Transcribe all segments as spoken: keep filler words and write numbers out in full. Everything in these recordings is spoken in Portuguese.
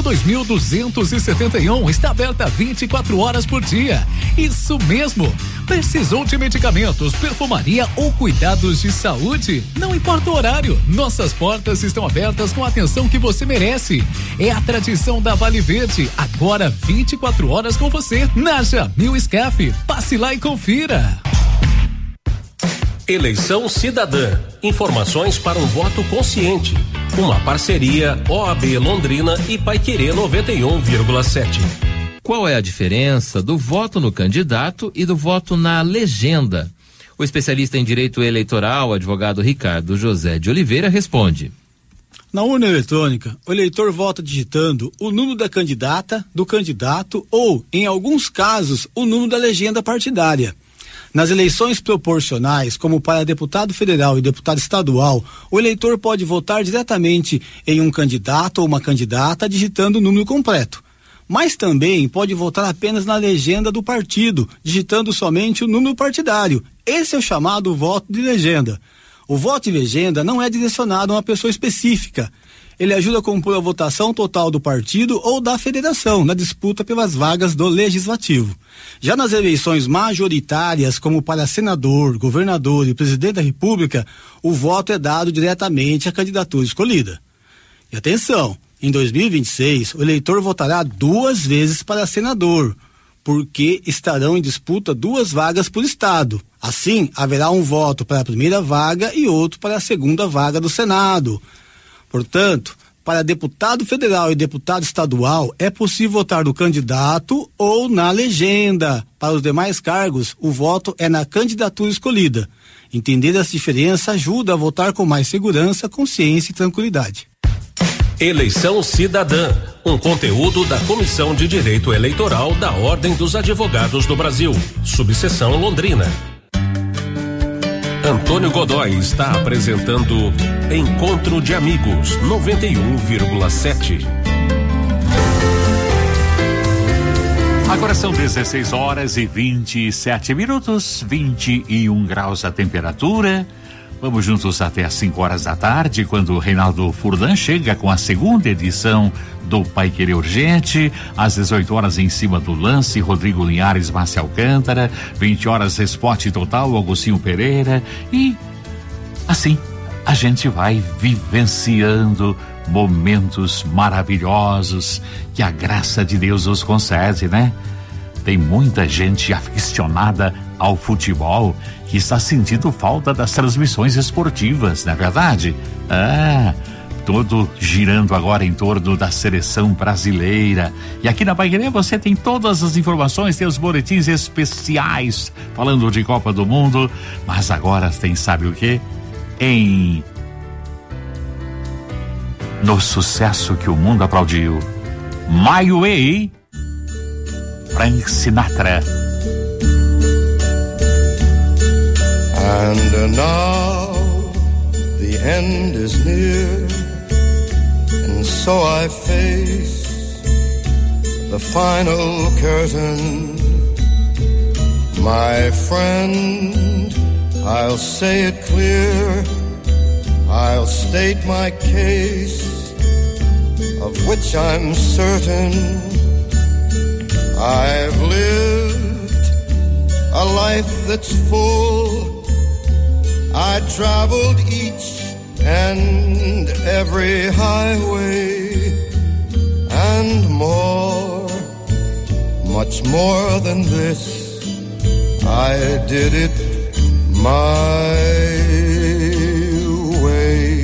dois mil duzentos e setenta e um está aberta vinte e quatro horas por dia. Isso mesmo. Precisou de medicamentos, perfumaria ou cuidados de saúde? Não importa o horário, nossas portas estão abertas com a atenção que você merece. É a tradição da Vale Verde, agora vinte e quatro horas com você, na Jamil Scaf. Passe lá e confira. Eleição Cidadã. Informações para um voto consciente. Uma parceria O A B Londrina e Paiquerê noventa e um vírgula sete. Qual é a diferença do voto no candidato e do voto na legenda? O especialista em direito eleitoral, advogado Ricardo José de Oliveira, responde. Na urna eletrônica, o eleitor vota digitando o número da candidata, do candidato ou, em alguns casos, o número da legenda partidária. Nas eleições proporcionais, como para deputado federal e deputado estadual, o eleitor pode votar diretamente em um candidato ou uma candidata digitando o número completo. Mas também pode votar apenas na legenda do partido, digitando somente o número partidário. Esse é o chamado voto de legenda. O voto de legenda não é direcionado a uma pessoa específica. Ele ajuda a compor a votação total do partido ou da federação na disputa pelas vagas do legislativo. Já nas eleições majoritárias, como para senador, governador e presidente da República, o voto é dado diretamente à candidatura escolhida. E atenção, em dois mil e vinte e seis, o eleitor votará duas vezes para senador, porque estarão em disputa duas vagas por estado. Assim, haverá um voto para a primeira vaga e outro para a segunda vaga do Senado. Portanto, para deputado federal e deputado estadual, é possível votar no candidato ou na legenda. Para os demais cargos, o voto é na candidatura escolhida. Entender essa diferença ajuda a votar com mais segurança, consciência e tranquilidade. Eleição Cidadã, um conteúdo da Comissão de Direito Eleitoral da Ordem dos Advogados do Brasil, subseção Londrina. Antônio Godoy está apresentando Encontro de Amigos noventa e um vírgula sete. Agora são dezesseis horas e vinte e sete minutos, vinte e um graus a temperatura. Vamos juntos até às cinco horas da tarde, quando o Reinaldo Furlan chega com a segunda edição do Paiquerê Urgente, às dezoito horas em cima do lance, Rodrigo Linhares, Márcia Alcântara, vinte horas Esporte Total, Agostinho Pereira, e assim a gente vai vivenciando momentos maravilhosos que a graça de Deus nos concede, né? Tem muita gente aficionada ao futebol que está sentindo falta das transmissões esportivas, não é verdade? Ah, todo girando agora em torno da seleção brasileira. E aqui na Paiquerê você tem todas as informações, tem os boletins especiais falando de Copa do Mundo, mas agora tem, sabe o quê? Em no sucesso que o mundo aplaudiu, My Way, Frank Sinatra. And now the end is near, and so I face the final curtain. My friend, I'll say it clear, I'll state my case, of which I'm certain. I've lived a life that's full, I traveled each and every highway, and more, much more than this, I did it my way.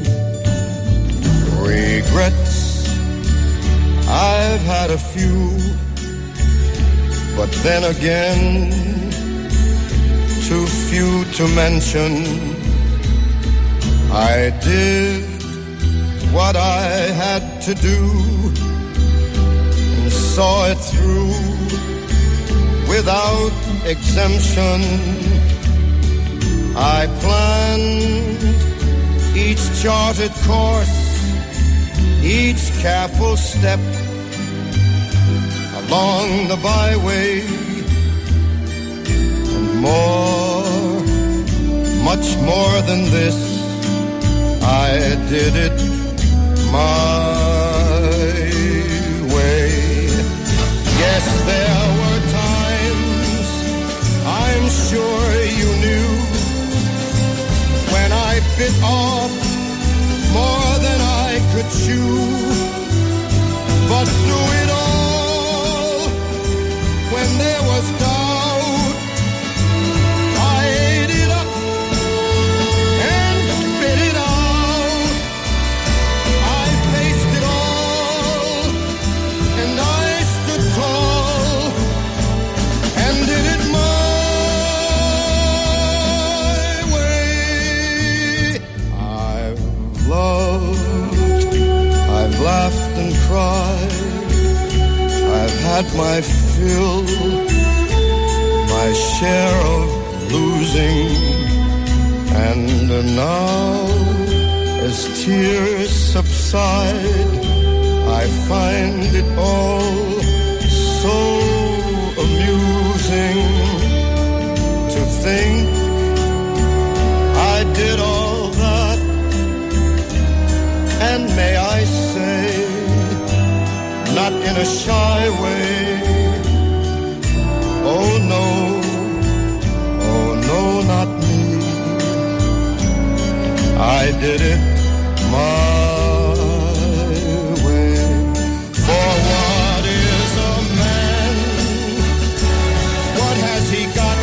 Regrets, I've had a few, but then again, too few to mention. I did what I had to do and saw it through without exemption. I planned each charted course, each careful step along the byway, and more, much more than this, I did it my had my fill, my share of losing, and now as tears subside, I find it all so amusing to think I did all that, and may I say, not in a shy way, oh no, oh no, not me, I did it my way. For what is a man? What has he got?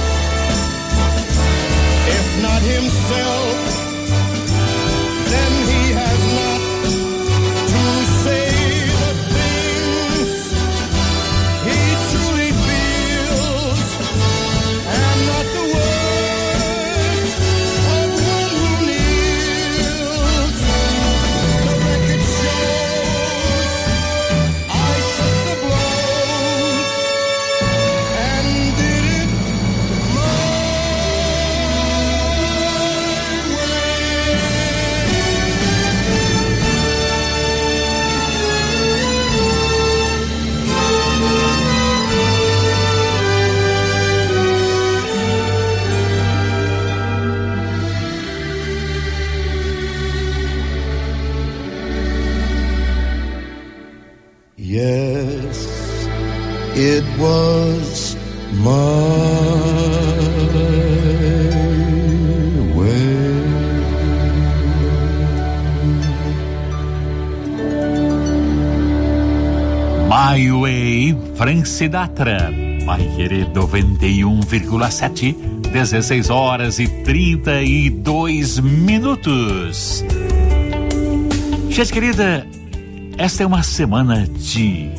If not himself, then he has not to say the things he truly feels, and not the words of one who kneels. The record shows I took the blows and did it my Yes, it was my way. My Way, Frank Sinatra, Pai Querer noventa e um vírgula sete, dezesseis horas e trinta e dois minutos. Gente querida, esta é uma semana de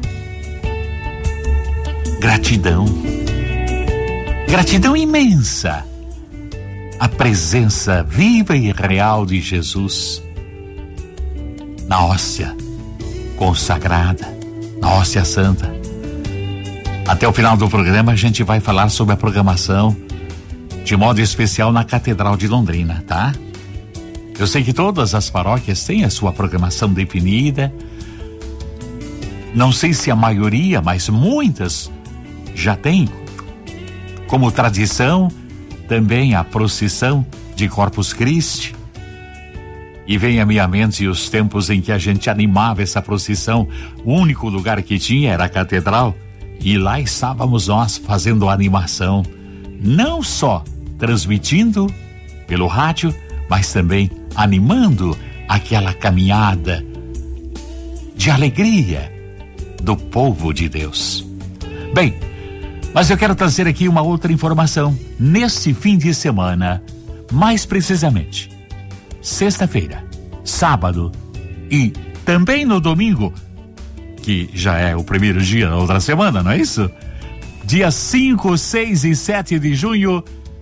gratidão, gratidão imensa, a presença viva e real de Jesus na hóstia consagrada, na hóstia santa. Até o final do programa a gente vai falar sobre a programação de modo especial na Catedral de Londrina, tá? Eu sei que todas as paróquias têm a sua programação definida. Não sei se a maioria, mas muitas já têm como tradição também a procissão de Corpus Christi. E vem à minha mente os tempos em que a gente animava essa procissão. O único lugar que tinha era a catedral, e lá estávamos nós fazendo a animação, não só transmitindo pelo rádio, mas também animando aquela caminhada de alegria do povo de Deus. Bem, mas eu quero trazer aqui uma outra informação. Neste fim de semana, mais precisamente, sexta-feira, sábado e também no domingo, que já é o primeiro dia da outra semana, não é isso? Dia cinco, seis e sete de junho,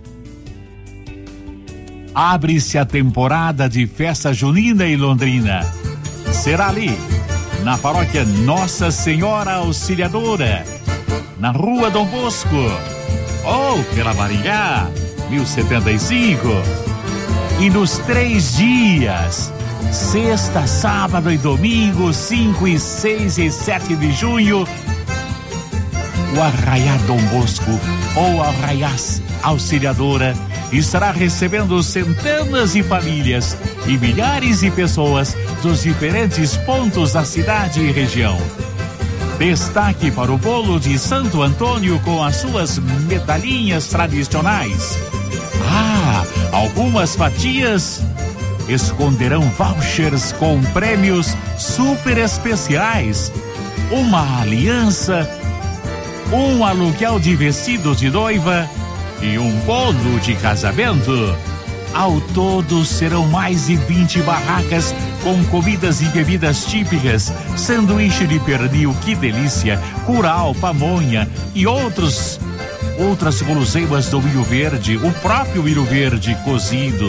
abre-se a temporada de festa junina em Londrina. Será ali, na paróquia Nossa Senhora Auxiliadora, na Rua Dom Bosco, ou pela Maringá, mil e setenta e cinco. E nos três dias, sexta, sábado e domingo, cinco e seis e sete de junho, o Arraiá Dom Bosco, ou Arraiá Auxiliadora, estará recebendo centenas de famílias e milhares de pessoas dos diferentes pontos da cidade e região. Destaque para o bolo de Santo Antônio com as suas medalhinhas tradicionais. Ah, algumas fatias esconderão vouchers com prêmios super especiais, uma aliança, um aluguel de vestido de noiva e um bolo de casamento. Ao todo serão mais de vinte barracas com comidas e bebidas típicas, sanduíche de pernil, que delícia, curau, pamonha e outros outras guloseimas do milho verde, o próprio milho verde cozido.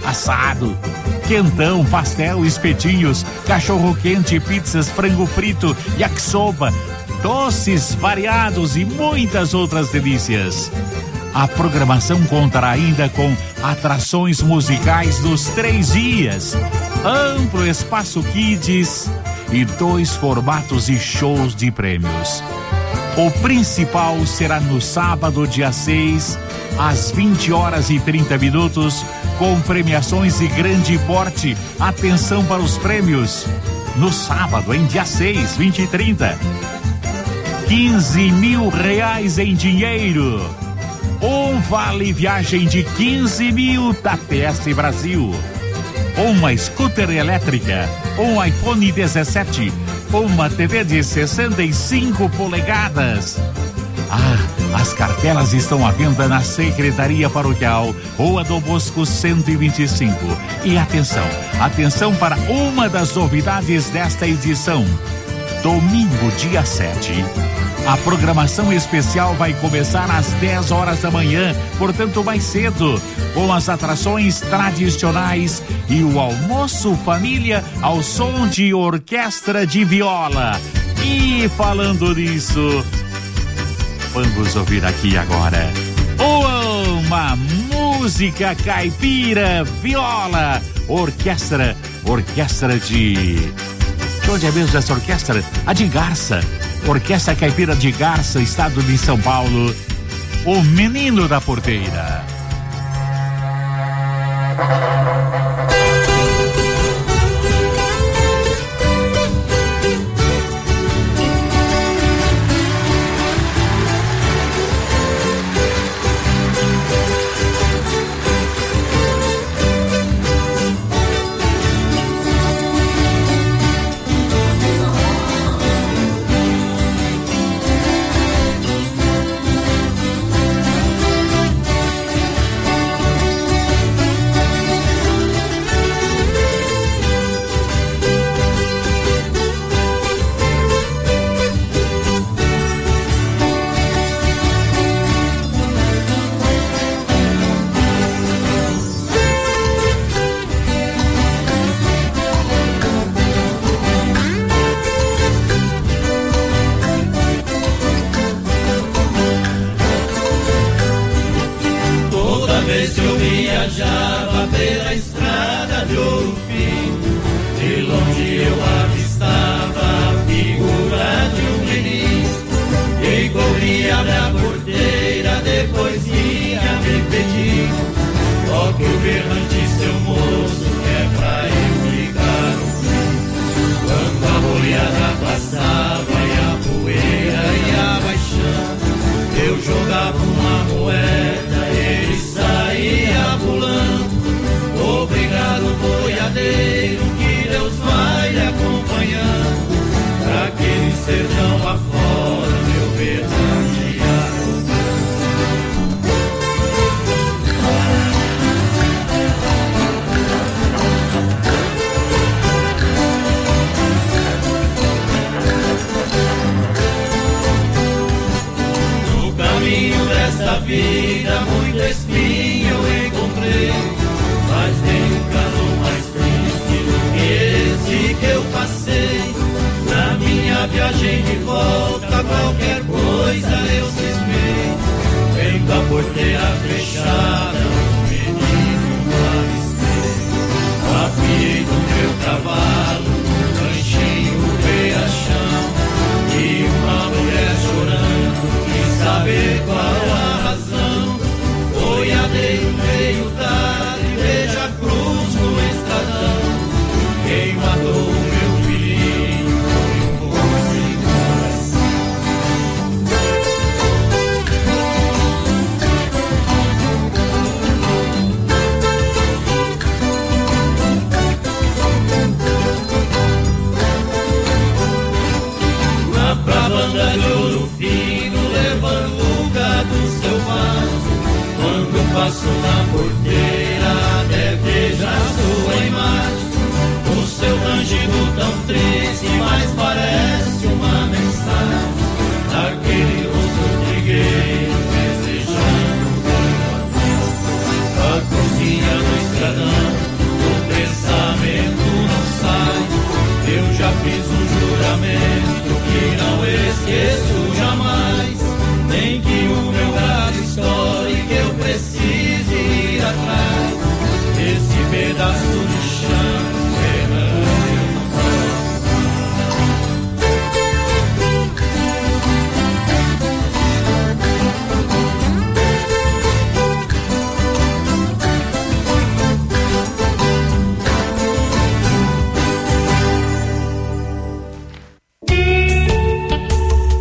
assado, quentão, pastel, espetinhos, cachorro quente, pizzas, frango frito, yakisoba, doces variados e muitas outras delícias. A programação contará ainda com atrações musicais nos três dias, amplo espaço kids e dois formatos e shows de prêmios. O principal será no sábado, dia seis, às vinte horas e trinta minutos, com premiações de grande porte. Atenção para os prêmios. No sábado, em dia seis, vinte e trinta, quinze mil reais em dinheiro. Um vale viagem de quinze mil da P S Brasil. Uma scooter elétrica, um iPhone dezessete, uma T V de sessenta e cinco polegadas. Ah, as cartelas estão à venda na Secretaria Paroquial, Rua Dom Bosco cento e vinte e cinco. E atenção, atenção para uma das novidades desta edição. Domingo, dia sete. A programação especial vai começar às dez horas da manhã, portanto mais cedo, com as atrações tradicionais e o almoço família ao som de orquestra de viola. E falando nisso, vamos ouvir aqui agora uma música caipira, viola, orquestra, orquestra de... De onde é mesmo essa orquestra? A de Garça. Orquestra Caipira de Garça, estado de São Paulo. O Menino da Porteira.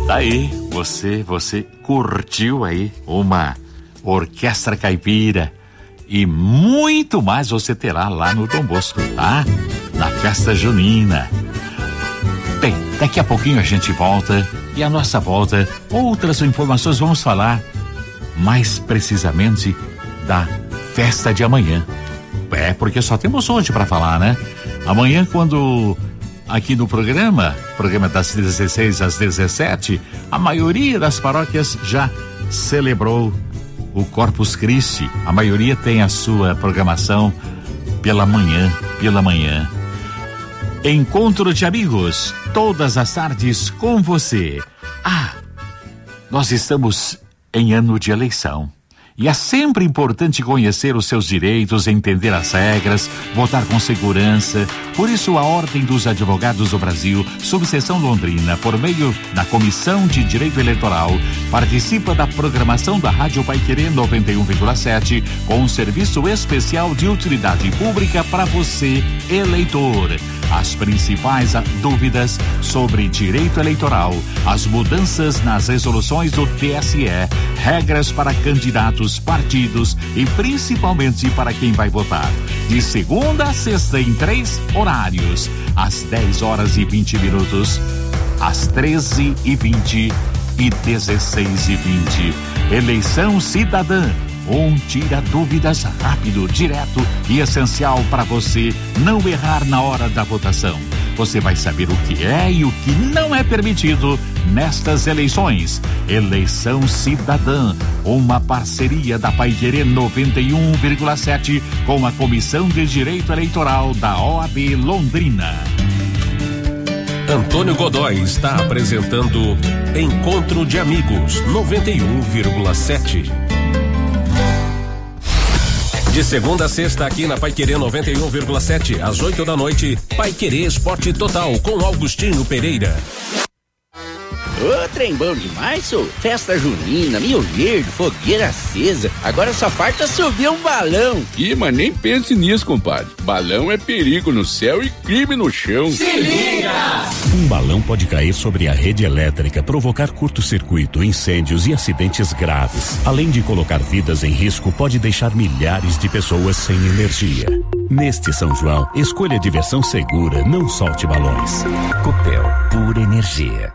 Aí, você, você curtiu aí uma orquestra caipira e muito mais você terá lá no Dom Bosco, tá? Na festa junina. Bem, daqui a pouquinho a gente volta e a nossa volta, outras informações, vamos falar mais precisamente da festa de amanhã. É, porque só temos hoje para falar, né? Amanhã, quando aqui no programa, programa das dezesseis às dezessete, a maioria das paróquias já celebrou o Corpus Christi. A maioria tem a sua programação pela manhã, pela manhã. Encontro de amigos, todas as tardes com você. Ah, nós estamos em ano de eleição. E é sempre importante conhecer os seus direitos, entender as regras, votar com segurança. Por isso, a Ordem dos Advogados do Brasil, subseção Londrina, por meio da Comissão de Direito Eleitoral, participa da programação da Rádio Paiquerê noventa e um vírgula sete, com um serviço especial de utilidade pública para você, eleitor. As principais dúvidas sobre direito eleitoral, as mudanças nas resoluções do T S E, regras para candidatos, partidos e principalmente para quem vai votar. De segunda a sexta em três horários, às dez horas e vinte minutos, às treze e vinte e dezesseis e vinte. Eleição cidadã. Um tira dúvidas rápido, direto e essencial para você não errar na hora da votação. Você vai saber o que é e o que não é permitido nestas eleições. Eleição Cidadã, uma parceria da Paiquerê noventa e um vírgula sete com a Comissão de Direito Eleitoral da O A B Londrina. Antônio Godoy está apresentando Encontro de Amigos noventa e um vírgula sete. De segunda a sexta aqui na Paiquerê noventa e um vírgula sete, às oito da noite, Paiquerê Esporte Total com Augustinho Pereira. Ô, trem bom demais, sou. Festa junina, Mil Verde, fogueira acesa. Agora só falta subir um balão. Ih, mas nem pense nisso, compadre. Balão é perigo no céu e crime no chão. Se liga! Um balão pode cair sobre a rede elétrica, provocar curto-circuito, incêndios e acidentes graves. Além de colocar vidas em risco, pode deixar milhares de pessoas sem energia. Neste São João, escolha a diversão segura, não solte balões. Copel, pura energia.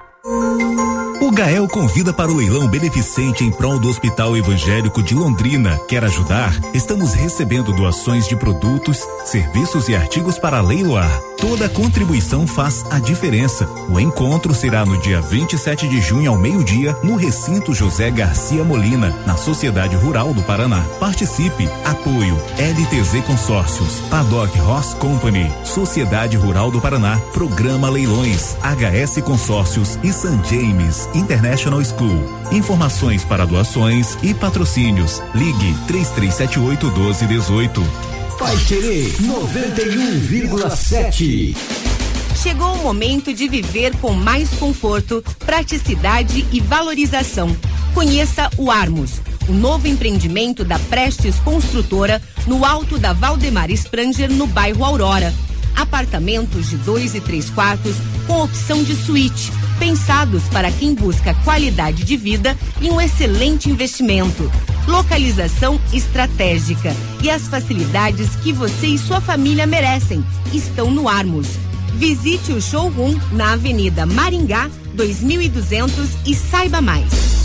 O Gael convida para o leilão beneficente em prol do Hospital Evangélico de Londrina. Quer ajudar? Estamos recebendo doações de produtos, serviços e artigos para leiloar. Toda contribuição faz a diferença. O encontro será no dia vinte e sete de junho ao meio-dia, no recinto José Garcia Molina, na Sociedade Rural do Paraná. Participe. Apoio L T Z Consórcios, Paddock Horse Company, Sociedade Rural do Paraná, Programa Leilões, H S Consórcios e San James International School. Informações para doações e patrocínios. Ligue três três sete oito, um dois um oito. Paiquerê noventa e um vírgula sete. Chegou o momento de viver com mais conforto, praticidade e valorização. Conheça o Armos, o novo empreendimento da Prestes Construtora no alto da Valdemar Spranger, no bairro Aurora. Apartamentos de dois e três quartos com opção de suíte, pensados para quem busca qualidade de vida e um excelente investimento. Localização estratégica e as facilidades que você e sua família merecem estão no Armos. Visite o showroom na Avenida Maringá dois mil e duzentos e saiba mais.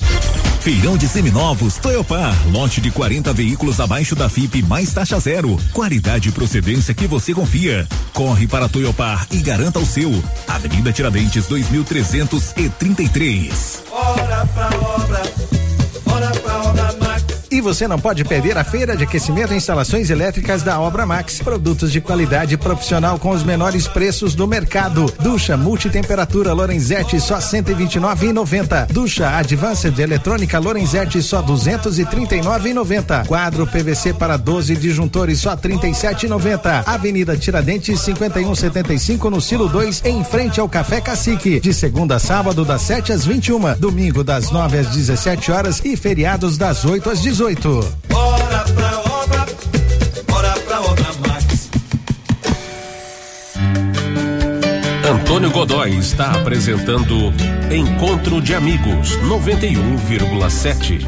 Feirão de seminovos Toyopar, lote de quarenta veículos abaixo da F I P mais taxa zero, qualidade e procedência que você confia. Corre para Toyopar e garanta o seu. Avenida Tiradentes dois mil trezentos e trinta e três. Bora pra obra, bora pra obra Max. E você não pode perder a feira de aquecimento e instalações elétricas da Obra Max. Produtos de qualidade profissional com os menores preços do mercado. Ducha multitemperatura Lorenzetti só cento e vinte e nove reais e noventa centavos. Ducha Advanced eletrônica Lorenzetti só duzentos e trinta e nove reais e noventa centavos. Quadro P V C para doze disjuntores só trinta e sete reais e noventa centavos. Avenida Tiradentes cinquenta e um setenta e cinco no Silo dois, em frente ao Café Cacique. De segunda a sábado das sete às vinte e uma, domingo das nove às dezessete horas e feriados das oito às dezoito. Bora pra obra, bora pra obra Max. Antônio Antônio Godoy está apresentando Encontro de Amigos noventa e um vírgula sete.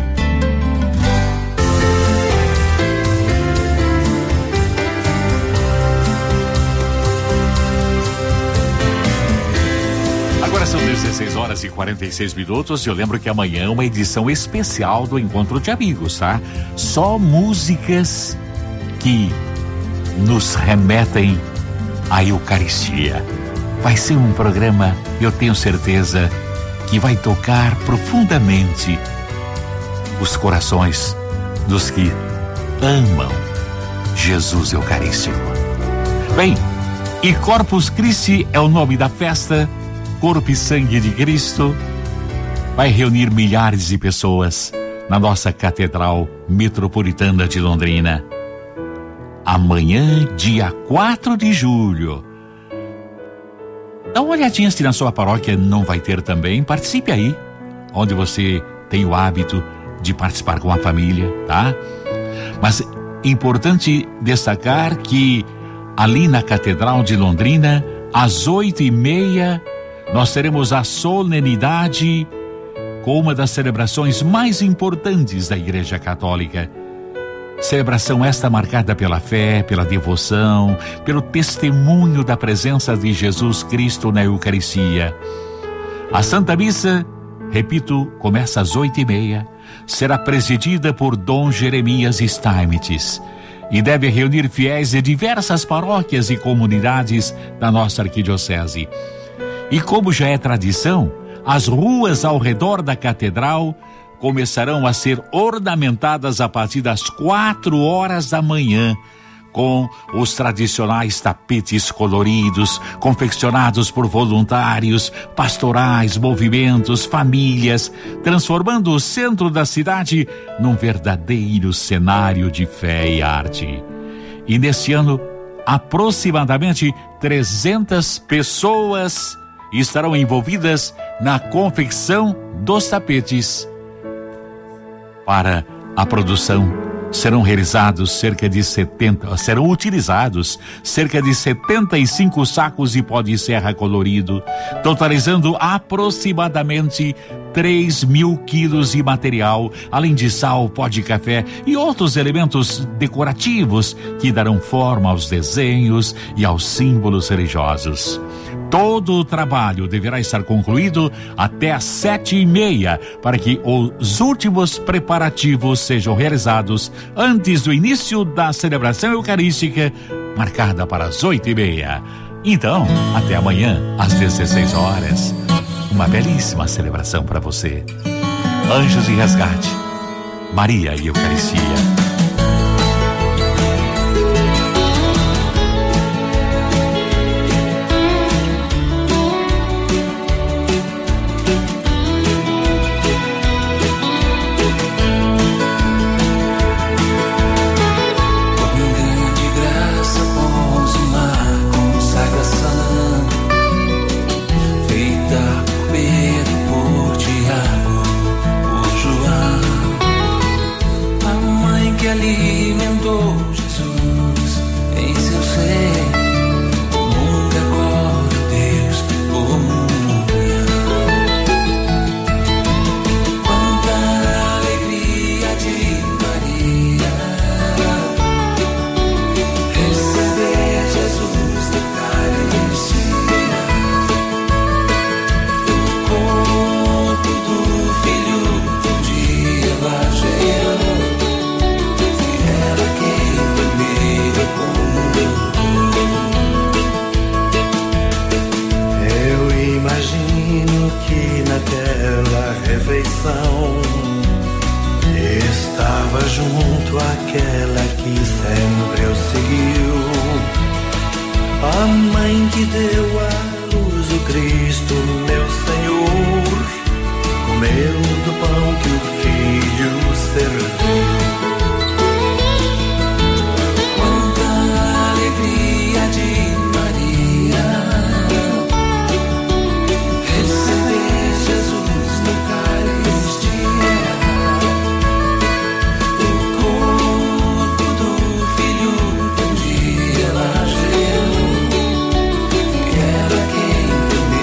Agora são dezesseis horas e quarenta e seis minutos e eu lembro que amanhã é uma edição especial do Encontro de Amigos, tá? Só músicas que nos remetem à Eucaristia. Vai ser um programa, eu tenho certeza, que vai tocar profundamente os corações dos que amam Jesus Eucarístico. Bem, e Corpus Christi é o nome da festa. Corpo e Sangue de Cristo vai reunir milhares de pessoas na nossa Catedral Metropolitana de Londrina. Amanhã, dia quatro de julho. Dá uma olhadinha se na sua paróquia não vai ter também. Participe aí, onde você tem o hábito de participar com a família, tá? Mas é importante destacar que ali na Catedral de Londrina, às oito e meia, nós teremos a solenidade com uma das celebrações mais importantes da Igreja Católica. Celebração esta marcada pela fé, pela devoção, pelo testemunho da presença de Jesus Cristo na Eucaristia. A Santa Missa, repito, começa às oito e meia, será presidida por Dom Jeremias Steinmetz e deve reunir fiéis de diversas paróquias e comunidades da nossa arquidiocese. E como já é tradição, as ruas ao redor da catedral começarão a ser ornamentadas a partir das quatro horas da manhã, com os tradicionais tapetes coloridos, confeccionados por voluntários, pastorais, movimentos, famílias, transformando o centro da cidade num verdadeiro cenário de fé e arte. E neste ano, aproximadamente trezentas pessoas estarão envolvidas na confecção dos tapetes. Para a produção serão realizados cerca de setenta, serão utilizados cerca de setenta e cinco sacos de pó de serra colorido, totalizando aproximadamente três mil quilos de material, além de sal, pó de café e outros elementos decorativos que darão forma aos desenhos e aos símbolos religiosos. Todo o trabalho deverá estar concluído até às sete e meia, para que os últimos preparativos sejam realizados antes do início da celebração eucarística, marcada para as oito e meia. Então, até amanhã, às dezesseis horas. Uma belíssima celebração para você. Anjos de Resgate, Maria e Eucaristia. Estava junto àquela que sempre o seguiu, a mãe que deu à luz o Cristo, meu Senhor, comeu do pão que o Filho serviu. Quanta alegria de Maria receber Jesus no Eucaristia, o corpo do Filho que um dia ela gerou, que era quem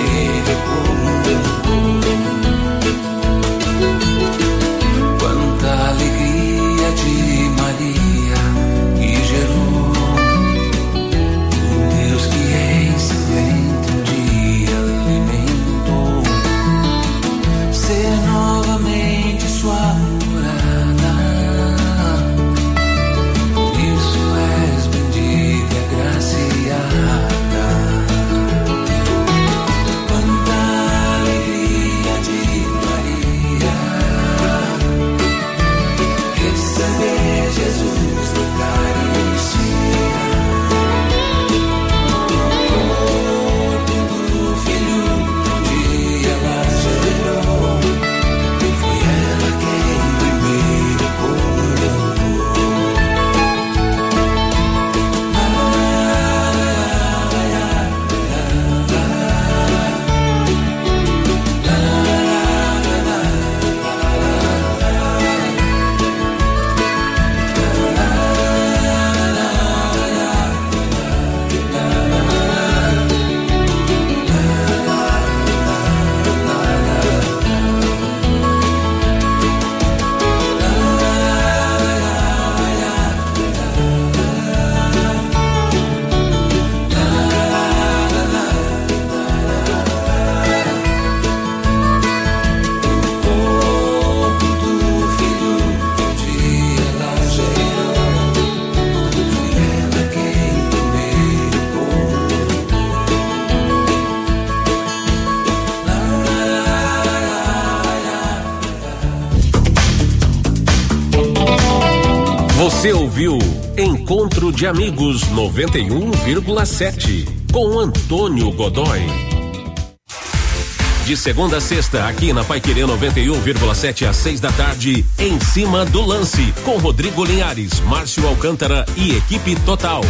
Você ouviu Encontro de Amigos noventa e um vírgula sete com Antônio Godoy. De segunda a sexta, aqui na Paiquerê noventa e um vírgula sete às seis da tarde, Em Cima do Lance, com Rodrigo Linhares, Márcio Alcântara e equipe total.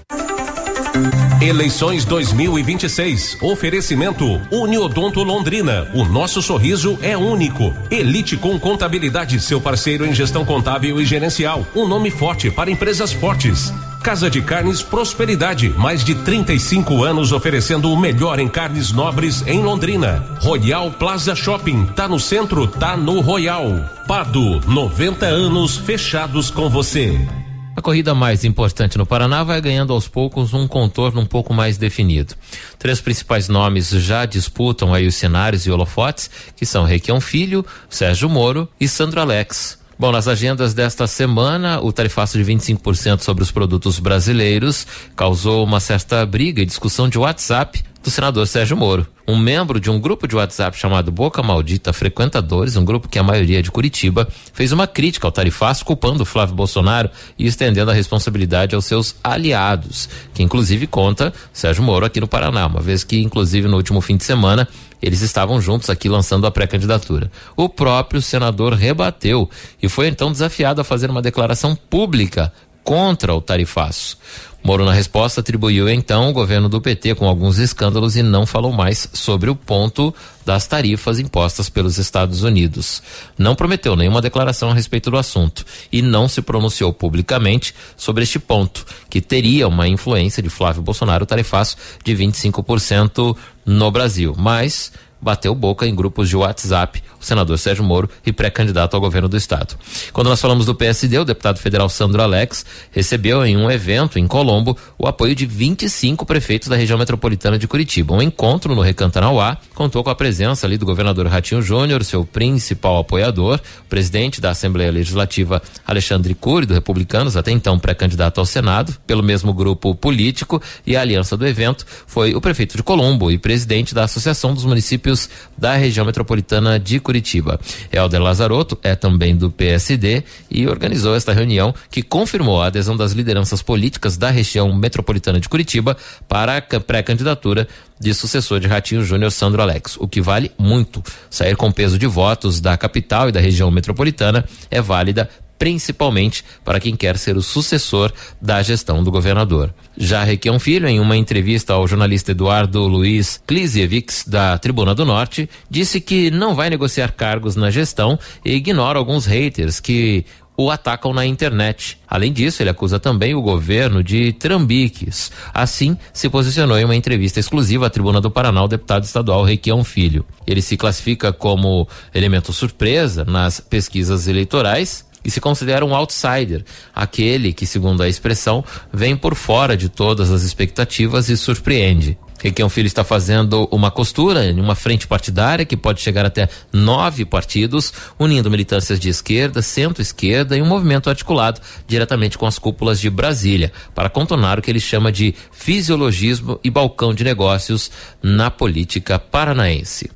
Eleições dois mil e vinte e seis. Oferecimento Uniodonto Londrina. O nosso sorriso é único. Elite com Contabilidade, seu parceiro em gestão contábil e gerencial. Um nome forte para empresas fortes. Casa de Carnes Prosperidade, mais de trinta e cinco anos oferecendo o melhor em carnes nobres em Londrina. Royal Plaza Shopping, tá no centro, tá no Royal. Pado, noventa anos fechados com você. A corrida mais importante no Paraná vai ganhando aos poucos um contorno um pouco mais definido. Três principais nomes já disputam aí os cenários e holofotes, que são Requião Filho, Sérgio Moro e Sandro Alex. Bom, nas agendas desta semana, o tarifaço de vinte e cinco por cento sobre os produtos brasileiros causou uma certa briga e discussão de WhatsApp do senador Sérgio Moro. Um membro de um grupo de WhatsApp chamado Boca Maldita Frequentadores, um grupo que a maioria é de Curitiba, fez uma crítica ao tarifaço, culpando o Flávio Bolsonaro e estendendo a responsabilidade aos seus aliados, que inclusive conta Sérgio Moro aqui no Paraná, uma vez que inclusive no último fim de semana eles estavam juntos aqui lançando a pré-candidatura. O próprio senador rebateu e foi então desafiado a fazer uma declaração pública contra o tarifaço. Moro, na resposta, atribuiu então o governo do P T com alguns escândalos e não falou mais sobre o ponto das tarifas impostas pelos Estados Unidos. Não prometeu nenhuma declaração a respeito do assunto e não se pronunciou publicamente sobre este ponto, que teria uma influência de Flávio Bolsonaro, o tarifaço de vinte e cinco por cento no Brasil. Mas bateu boca em grupos de WhatsApp, o senador Sérgio Moro e pré-candidato ao governo do estado. Quando nós falamos do P S D, o deputado federal Sandro Alex recebeu em um evento em Colombo o apoio de vinte e cinco prefeitos da região metropolitana de Curitiba. Um encontro no Recanto Anauá contou com a presença ali do governador Ratinho Júnior, seu principal apoiador, o presidente da Assembleia Legislativa Alexandre Cury, do Republicanos, até então pré-candidato ao Senado, pelo mesmo grupo político, e a aliança do evento foi o prefeito de Colombo e presidente da Associação dos Municípios da região metropolitana de Curitiba. Helder Lazarotto é também do P S D e organizou esta reunião que confirmou a adesão das lideranças políticas da região metropolitana de Curitiba para a pré-candidatura de sucessor de Ratinho Júnior, Sandro Alex, o que vale muito. Sair com peso de votos da capital e da região metropolitana é válida principalmente para quem quer ser o sucessor da gestão do governador. Já Requião Filho, em uma entrevista ao jornalista Eduardo Luiz Klisiewicz, da Tribuna do Norte, disse que não vai negociar cargos na gestão e ignora alguns haters que o atacam na internet. Além disso, ele acusa também o governo de trambiques. Assim, se posicionou em uma entrevista exclusiva à Tribuna do Paraná o deputado estadual Requião Filho. Ele se classifica como elemento surpresa nas pesquisas eleitorais e se considera um outsider, aquele que, segundo a expressão, vem por fora de todas as expectativas e surpreende. Requião Filho está fazendo uma costura em uma frente partidária que pode chegar até nove partidos, unindo militâncias de esquerda, centro-esquerda e um movimento articulado diretamente com as cúpulas de Brasília, para contornar o que ele chama de fisiologismo e balcão de negócios na política paranaense.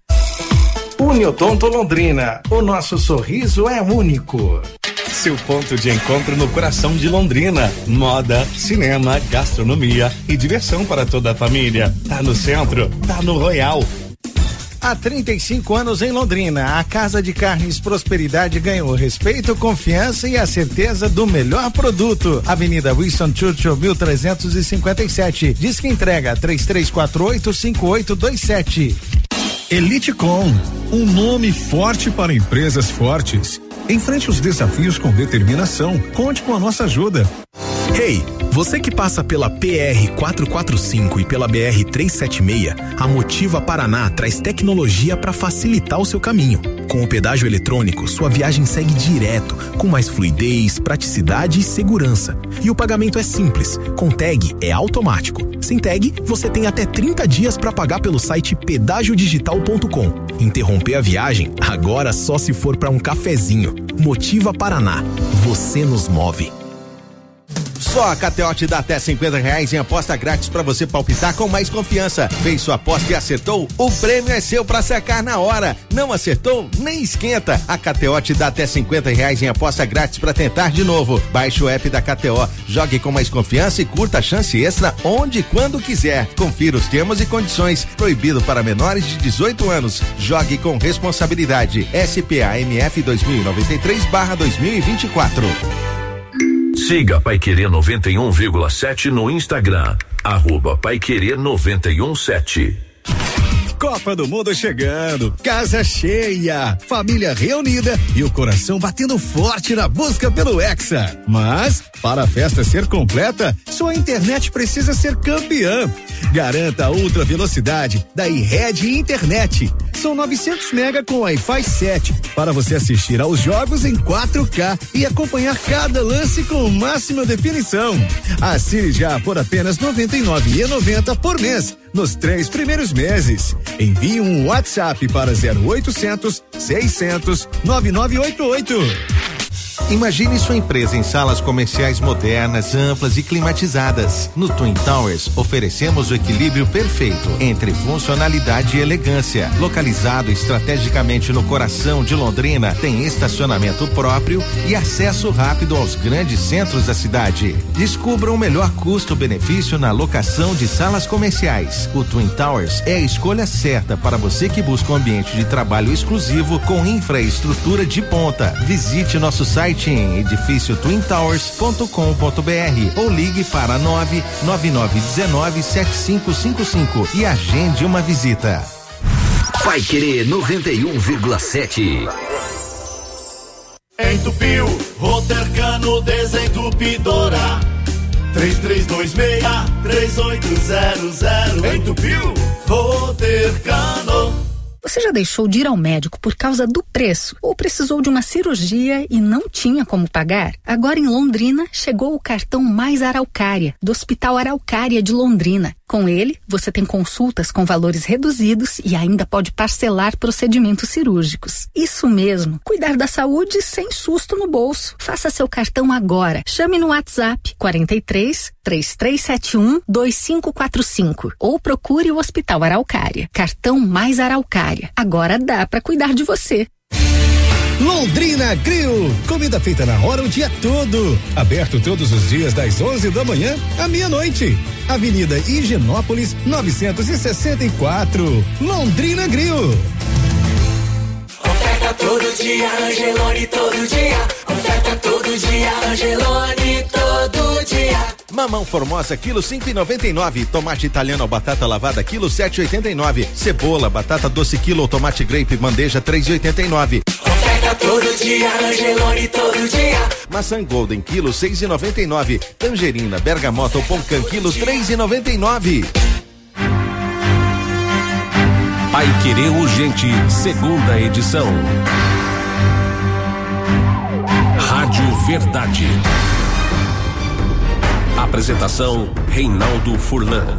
Uniodonto Londrina, o nosso sorriso é único. Seu ponto de encontro no coração de Londrina. Moda, cinema, gastronomia e diversão para toda a família. Tá no centro, tá no Royal. Há trinta e cinco anos em Londrina, a Casa de Carnes Prosperidade ganhou respeito, confiança e a certeza do melhor produto. Avenida Winston Churchill, mil trezentos e cinquenta e sete. Diz que entrega três três quatro oito, cinco oito dois sete. Elitecom, um nome forte para empresas fortes. Enfrente os desafios com determinação. Conte com a nossa ajuda. Hey, você que passa pela P R quatrocentos e quarenta e cinco e pela B R trezentos e setenta e seis, a Motiva Paraná traz tecnologia para facilitar o seu caminho. Com o pedágio eletrônico, sua viagem segue direto, com mais fluidez, praticidade e segurança. E o pagamento é simples, com tag é automático. Sem tag, você tem até trinta dias para pagar pelo site pedágio digital ponto com. Interromper a viagem, agora só se for para um cafezinho. Motiva Paraná, você nos move. Só a K T O te dá até cinquenta reais em aposta grátis para você palpitar com mais confiança. Fez sua aposta e acertou? O prêmio é seu para sacar na hora. Não acertou? Nem esquenta. A K T O te dá até cinquenta reais em aposta grátis para tentar de novo. Baixe o app da K T O, jogue com mais confiança e curta a chance extra onde e quando quiser. Confira os termos e condições. Proibido para menores de dezoito anos. Jogue com responsabilidade. S P A M F dois mil e noventa e três barra dois mil e vinte e quatro. Siga Paiquerê noventa e um vírgula sete no Instagram, arroba Paiquerê noventa e um sete. Copa do Mundo chegando, casa cheia, família reunida e o coração batendo forte na busca pelo Hexa. Mas, para a festa ser completa, sua internet precisa ser campeã. Garanta a ultra velocidade da iRed Internet. São novecentos mega com Wi-Fi sete para você assistir aos jogos em quatro K e acompanhar cada lance com máxima definição. Assine já por apenas noventa e nove reais e noventa centavos por mês nos três primeiros meses. Envie um WhatsApp para zero oitocentos, seiscentos, nove nove oito oito. Imagine sua empresa em salas comerciais modernas, amplas e climatizadas. No Twin Towers, oferecemos o equilíbrio perfeito entre funcionalidade e elegância. Localizado estrategicamente no coração de Londrina, tem estacionamento próprio e acesso rápido aos grandes centros da cidade. Descubra o melhor custo-benefício na locação de salas comerciais. O Twin Towers é a escolha certa para você que busca um ambiente de trabalho exclusivo com infraestrutura de ponta. Visite nosso site em edifício twin towers ponto com ponto br ou ligue para nove nove nove um nove sete cinco cinco cinco e agende uma visita. Paiquerê noventa e um vírgula sete. Entupiu, Rotercano Desentupidora. três três dois seis, três oito zero zero. Entupiu, Rotercano. Você já deixou de ir ao médico por causa do preço ou precisou de uma cirurgia e não tinha como pagar? Agora em Londrina chegou o cartão Mais Araucária, do Hospital Araucária de Londrina. Com ele, você tem consultas com valores reduzidos e ainda pode parcelar procedimentos cirúrgicos. Isso mesmo, cuidar da saúde sem susto no bolso. Faça seu cartão agora. Chame no WhatsApp quarenta e três, três três sete um, dois cinco quatro cinco ou procure o Hospital Araucária. Cartão Mais Araucária. Agora dá para cuidar de você. Londrina Grill, comida feita na hora o dia todo, aberto todos os dias das onze da manhã à meia-noite. Avenida Higienópolis novecentos e sessenta e quatro, Londrina Grill. Oferta todo dia, Angelone todo dia. Oferta todo dia, Angelone todo dia. Mamão Formosa, quilo cinco e noventa e nove. Tomate italiano ou batata lavada, quilo sete e oitenta e nove. Cebola, batata doce, quilo ou tomate grape, bandeja, três e oitenta e nove. Oferta todo dia, Angelone todo dia. Maçã Golden, quilo seis e noventa e nove. Tangerina, bergamota ou poncan, quilo três e noventa e nove. Paiquerê Urgente, segunda edição. Rádio Verdade. Apresentação Reinaldo Furlan.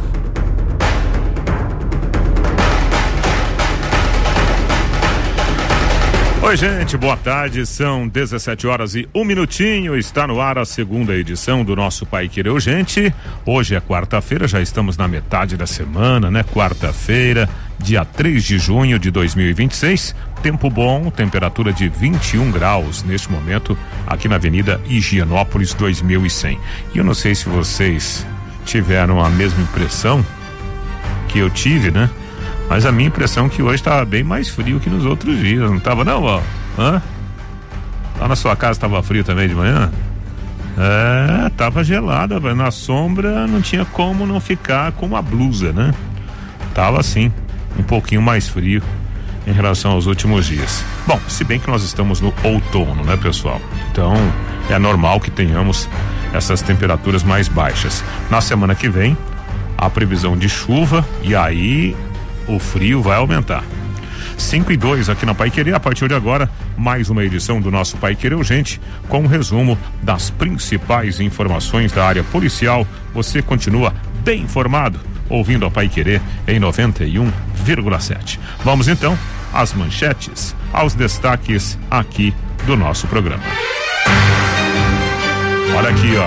Oi, gente, boa tarde. São dezessete horas e um minutinho. Está no ar a segunda edição do nosso Paiquerê Urgente. Hoje é quarta-feira, já estamos na metade da semana, né? Quarta-feira, dia três de junho de dois mil e vinte e seis. Tempo bom, temperatura de vinte e um graus neste momento aqui na Avenida Higienópolis dois mil e cem. E eu não sei se vocês tiveram a mesma impressão que eu tive, né? Mas a minha impressão é que hoje estava bem mais frio que nos outros dias, não estava não, ó? Hã? Lá na sua casa estava frio também de manhã? É, tava gelada, na sombra não tinha como não ficar com uma blusa, né? Tava assim, um pouquinho mais frio em relação aos últimos dias. Bom, se bem que nós estamos no outono, né, pessoal? Então, é normal que tenhamos essas temperaturas mais baixas. Na semana que vem, a previsão de chuva e aí o frio vai aumentar. cinco e dois aqui na Paiquerê. A partir de agora, mais uma edição do nosso Paiquerê Urgente com um resumo das principais informações da área policial. Você continua bem informado ouvindo a Paiquerê em noventa e um vírgula sete. Vamos então às manchetes, aos destaques aqui do nosso programa. Olha aqui, ó.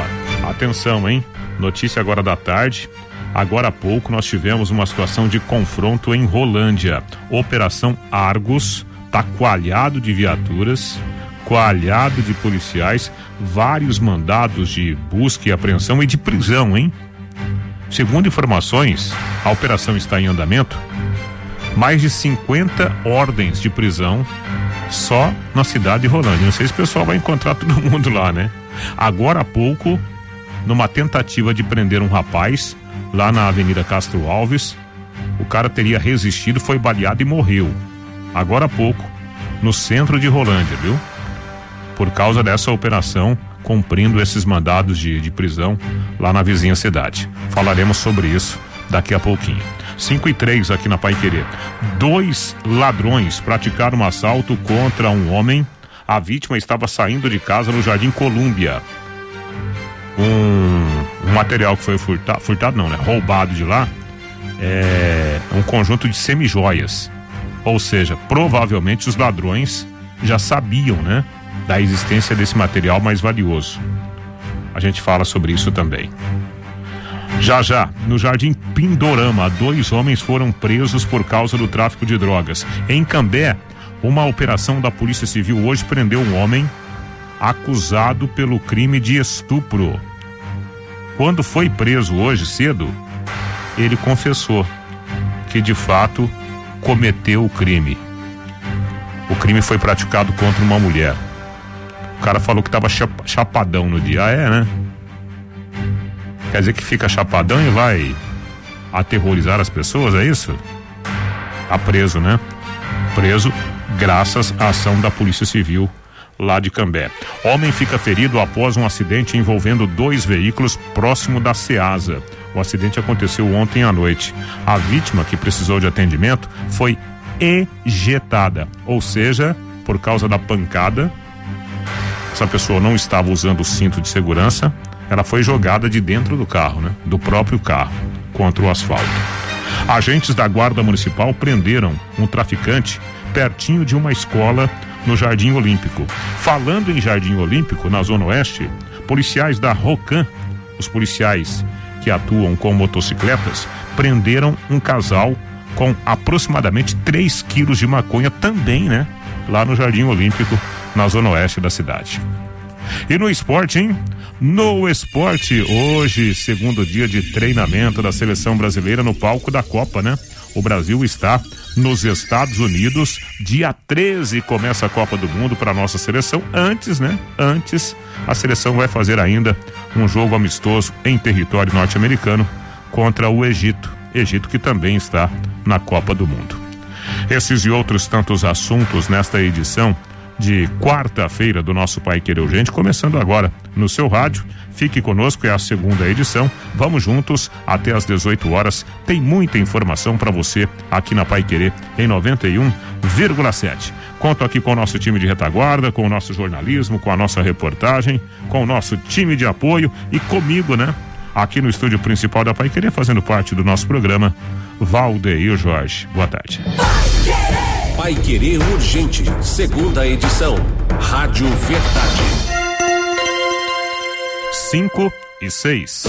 Atenção, hein? Notícia agora da tarde. Agora há pouco nós tivemos uma situação de confronto em Rolândia. Operação Argos, tá coalhado de viaturas, coalhado de policiais, vários mandados de busca e apreensão e de prisão, hein? Segundo informações, a operação está em andamento. Mais de cinquenta ordens de prisão só na cidade de Rolândia. Não sei se o pessoal vai encontrar todo mundo lá, né? Agora há pouco, numa tentativa de prender um rapaz lá na Avenida Castro Alves, o cara teria resistido, foi baleado e morreu. Agora há pouco, no centro de Rolândia, viu? Por causa dessa operação, cumprindo esses mandados de, de prisão lá na vizinha cidade. Falaremos sobre isso daqui a pouquinho. cinco e três aqui na Paiquerê. Dois ladrões praticaram um assalto contra um homem. A vítima estava saindo de casa no Jardim Colúmbia. Um, um material que foi furtado, furtado não, né? Roubado de lá, é um conjunto de semijoias. Ou seja, provavelmente os ladrões já sabiam, né? Da existência desse material mais valioso. A gente fala sobre isso também. Já já, no Jardim Pindorama, dois homens foram presos por causa do tráfico de drogas. Em Cambé, uma operação da Polícia Civil hoje prendeu um homem acusado pelo crime de estupro. Quando foi preso hoje cedo, ele confessou que de fato cometeu o crime. O crime foi praticado contra uma mulher. O cara falou que estava chapadão no dia. Ah, é, né? Quer dizer que fica chapadão e vai aterrorizar as pessoas, é isso? Tá preso, né? Preso graças à ação da Polícia Civil lá de Cambé. Homem fica ferido após um acidente envolvendo dois veículos próximo da Ceasa. O acidente aconteceu ontem à noite. A vítima, que precisou de atendimento, foi ejetada, ou seja, por causa da pancada, essa pessoa não estava usando o cinto de segurança, ela foi jogada de dentro do carro, né? Do próprio carro, contra o asfalto. Agentes da Guarda Municipal prenderam um traficante pertinho de uma escola no Jardim Olímpico. Falando em Jardim Olímpico, na Zona Oeste, policiais da Rocan, os policiais que atuam com motocicletas, prenderam um casal com aproximadamente três quilos de maconha também, né? Lá no Jardim Olímpico, na Zona Oeste da cidade. E no esporte, hein? No esporte, hoje, segundo dia de treinamento da seleção brasileira no palco da Copa, né? O Brasil está nos Estados Unidos, dia treze começa a Copa do Mundo para nossa seleção. Antes, né? Antes, a seleção vai fazer ainda um jogo amistoso em território norte-americano contra o Egito. Egito que também está na Copa do Mundo. Esses e outros tantos assuntos nesta edição de quarta-feira do nosso Paiquerê Urgente, começando agora no seu rádio. Fique conosco, é a segunda edição. Vamos juntos até às dezoito horas. Tem muita informação para você aqui na Paiquerê em noventa e um vírgula sete. Conto aqui com o nosso time de retaguarda, com o nosso jornalismo, com a nossa reportagem, com o nosso time de apoio e comigo, né? Aqui no estúdio principal da Paiquerê, fazendo parte do nosso programa, Valdeir Jorge. Boa tarde. Paiquerê Urgente, segunda edição. Rádio Verdade. cinco e seis.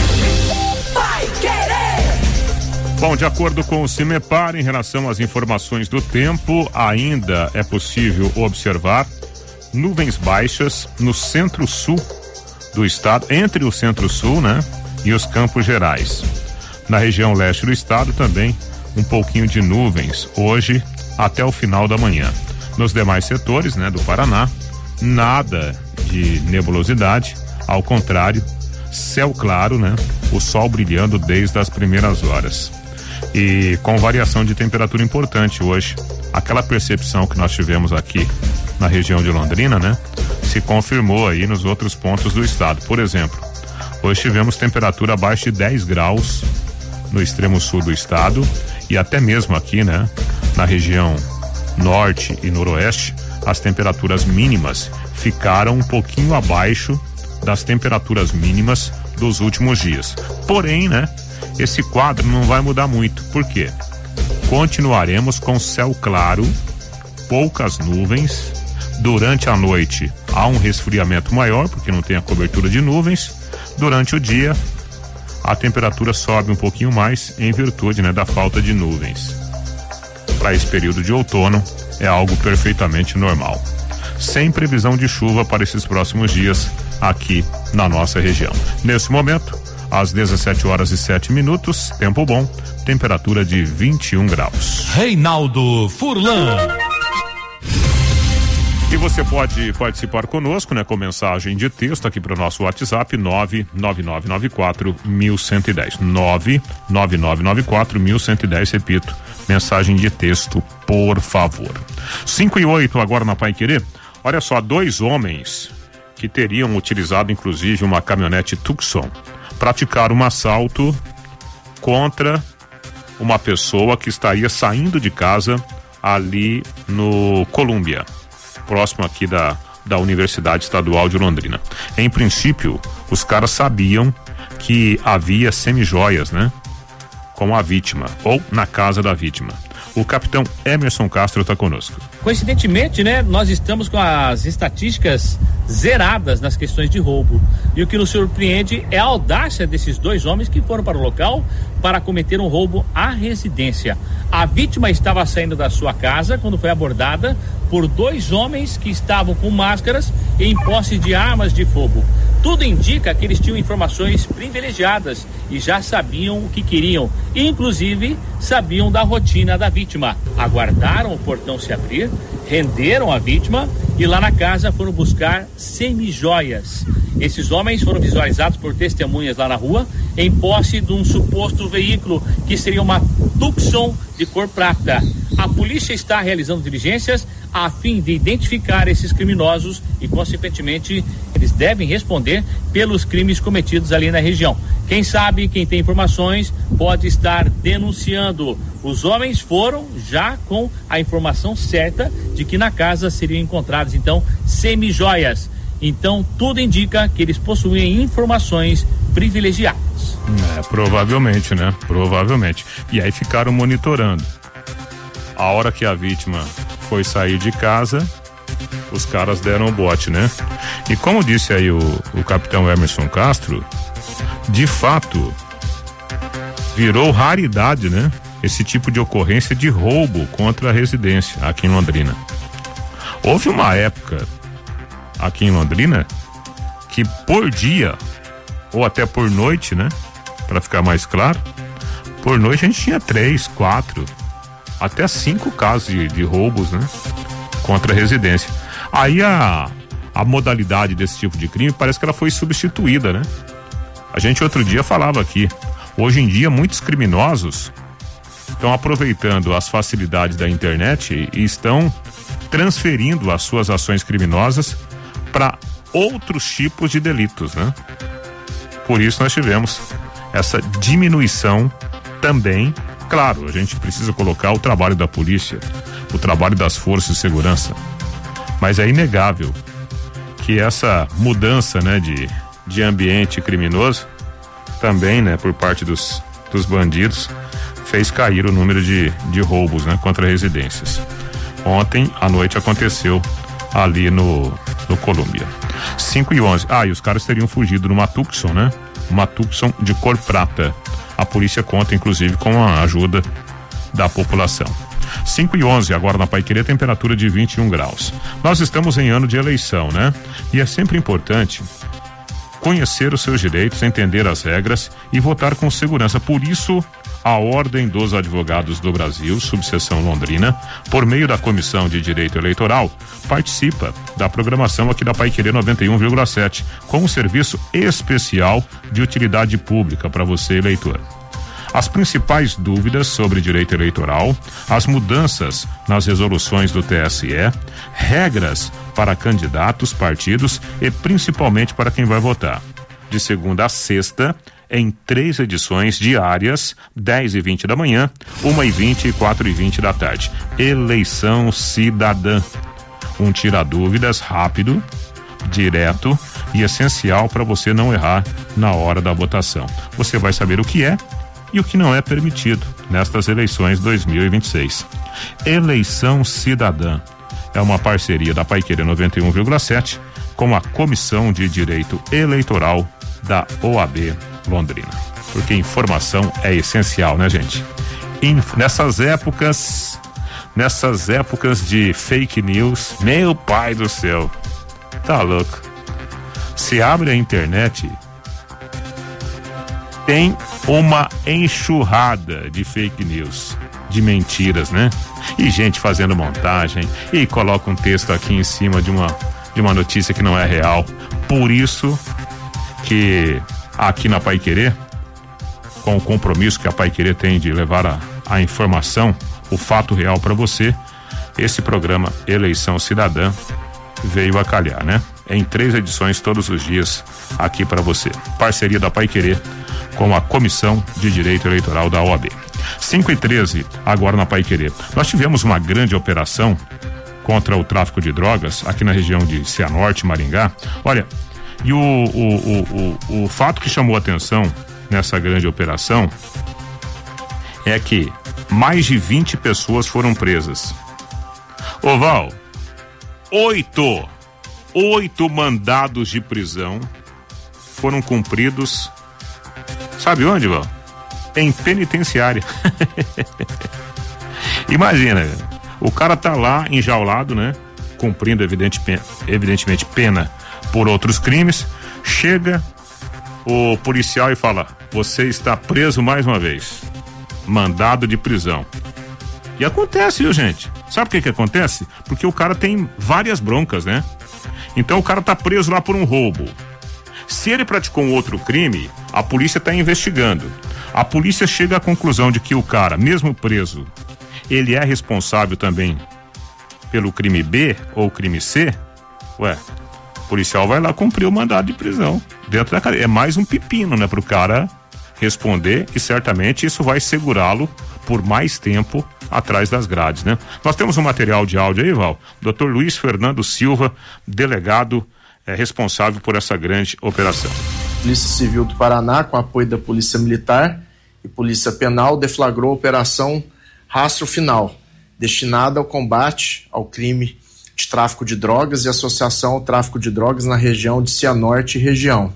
Bom, de acordo com o CIMEPAR, em relação às informações do tempo, ainda é possível observar nuvens baixas no centro-sul do estado, entre o centro-sul, né, e os Campos Gerais. Na região leste do estado também um pouquinho de nuvens hoje até o final da manhã. Nos demais setores, né, do Paraná, nada de nebulosidade, ao contrário, céu claro, né, o sol brilhando desde as primeiras horas. E com variação de temperatura importante hoje. Aquela percepção que nós tivemos aqui na região de Londrina, né, se confirmou aí nos outros pontos do estado. Por exemplo, hoje tivemos temperatura abaixo de dez graus no extremo sul do estado e até mesmo aqui, né, na região norte e noroeste, as temperaturas mínimas ficaram um pouquinho abaixo das temperaturas mínimas dos últimos dias. Porém, né, esse quadro não vai mudar muito. Por quê? Continuaremos com céu claro, poucas nuvens, Durante a noite há um resfriamento maior, porque não tem a cobertura de nuvens. Durante o dia, a temperatura sobe um pouquinho mais em virtude, né, da falta de nuvens. Para esse período de outono, é algo perfeitamente normal. Sem previsão de chuva para esses próximos dias aqui na nossa região. Nesse momento, às dezessete horas e sete minutos, tempo bom, temperatura de vinte e um graus. Reinaldo Furlan. E você pode participar conosco, né, com mensagem de texto aqui para o nosso WhatsApp nove nove nove nove quatro um um um zero nove nove nove nove quatro um um um zero, repito, mensagem de texto, por favor. cinco e oito agora na Paiquerê. Olha só, dois homens que teriam utilizado inclusive uma caminhonete Tucson praticaram um assalto contra uma pessoa que estaria saindo de casa ali no Colômbia, próximo aqui da, da Universidade Estadual de Londrina. Em princípio, os caras sabiam que havia semijoias, né, com a vítima, ou na casa da vítima. O capitão Emerson Castro está conosco. Coincidentemente, né, nós estamos com as estatísticas zeradas nas questões de roubo. E o que nos surpreende é a audácia desses dois homens que foram para o local para cometer um roubo à residência. A vítima estava saindo da sua casa quando foi abordada por dois homens que estavam com máscaras e em posse de armas de fogo. Tudo indica que eles tinham informações privilegiadas e já sabiam o que queriam, e inclusive sabiam da rotina da vítima. Aguardaram o portão se abrir, renderam a vítima e lá na casa foram buscar semijoias. Esses homens foram visualizados por testemunhas lá na rua em posse de um suposto veículo que seria uma Tucson de cor prata. A polícia está realizando diligências a fim de identificar esses criminosos e, consequentemente, eles devem responder pelos crimes cometidos ali na região. Quem sabe, quem tem informações, pode estar denunciando. Os homens foram já com a informação certa de que na casa seriam encontradas, então, semijoias. Então, tudo indica que eles possuem informações privilegiadas. É, provavelmente, né? Provavelmente. E aí ficaram monitorando. A hora que a vítima foi sair de casa, os caras deram o bote, né? E como disse aí o, o capitão Emerson Castro, de fato, virou raridade, né? Esse tipo de ocorrência de roubo contra a residência aqui em Londrina. Houve uma época aqui em Londrina que por dia, ou até por noite, né? Para ficar mais claro, por noite a gente tinha três, quatro, até cinco casos de, de roubos, né, contra a residência. Aí a, a modalidade desse tipo de crime parece que ela foi substituída, né? A gente outro dia falava aqui, hoje em dia muitos criminosos estão aproveitando as facilidades da internet e estão transferindo as suas ações criminosas para outros tipos de delitos, né? Por isso nós tivemos essa diminuição também. Claro, a gente precisa colocar o trabalho da polícia, o trabalho das forças de segurança, mas é inegável que essa mudança, né, de, de ambiente criminoso também, né, por parte dos, dos bandidos, fez cair o número de, de roubos, né, contra residências. Ontem à noite aconteceu ali no, no Colômbia. cinco e onze. Ah, e os caras teriam fugido numa Tucson, né? Uma Tucson de cor prata. A polícia conta, inclusive, com a ajuda da população. cinco e onze, agora na Paiquerê, temperatura de vinte e um graus. Nós estamos em ano de eleição, né? E é sempre importante conhecer os seus direitos, entender as regras e votar com segurança. Por isso, a Ordem dos Advogados do Brasil, subseção Londrina, por meio da Comissão de Direito Eleitoral, participa da programação aqui da Paiquerê noventa e um vírgula sete, com um serviço especial de utilidade pública para você, eleitor. As principais dúvidas sobre direito eleitoral, as mudanças nas resoluções do T S E, regras para candidatos, partidos e principalmente para quem vai votar. De segunda a sexta, em três edições diárias, dez e vinte da manhã, uma e vinte e quatro e vinte da tarde. Eleição Cidadã. Um tira-dúvidas rápido, direto e essencial para você não errar na hora da votação. Você vai saber o que é e o que não é permitido nestas eleições dois mil e vinte e seis. Eleição Cidadã. é uma parceria da Paiquerê noventa e um vírgula sete com a Comissão de Direito Eleitoral da O A B Londrina. Porque informação é essencial, né, gente? Inf- nessas épocas, nessas épocas de fake news, meu pai do céu, tá louco. Se abre a internet, tem uma enxurrada de fake news, de mentiras, né? E gente fazendo montagem e coloca um texto aqui em cima de uma de uma notícia que não é real. Por isso que aqui na Paiquerê, com o compromisso que a Paiquerê tem de levar a, a informação, o fato real para você, esse programa Eleição Cidadã veio a calhar, né? Em três edições todos os dias aqui para você. Parceria da Paiquerê com a Comissão de Direito Eleitoral da O A B. cinco e treze, agora na Paiquerê. Nós tivemos uma grande operação contra o tráfico de drogas aqui na região de Cianorte, Maringá. Olha, e o, o, o, o, o fato que chamou a atenção nessa grande operação é que mais de vinte pessoas foram presas. Ô Val, oito, oito mandados de prisão foram cumpridos, sabe onde, Val? Em penitenciária. Imagina, o cara tá lá enjaulado, né? Cumprindo evidente, evidentemente pena por outros crimes. Chega o policial e fala: você está preso mais uma vez. Mandado de prisão. E acontece, viu, gente? Sabe por que que acontece? Porque o cara tem várias broncas, né? Então o cara tá preso lá por um roubo. Se ele praticou um outro crime, a polícia tá investigando. A polícia chega à conclusão de que o cara, mesmo preso, ele é responsável também pelo crime B ou crime C. Ué, o policial vai lá cumprir o mandado de prisão dentro da cadeia. É mais um pepino, né, pro cara responder, e certamente isso vai segurá-lo por mais tempo atrás das grades, né? Nós temos um material de áudio aí, Val. doutor Luiz Fernando Silva, delegado é, responsável por essa grande operação. Polícia Civil do Paraná, com apoio da Polícia Militar e Polícia Penal, deflagrou a Operação Rastro Final, destinada ao combate ao crime de tráfico de drogas e associação ao tráfico de drogas na região de Cianorte e região.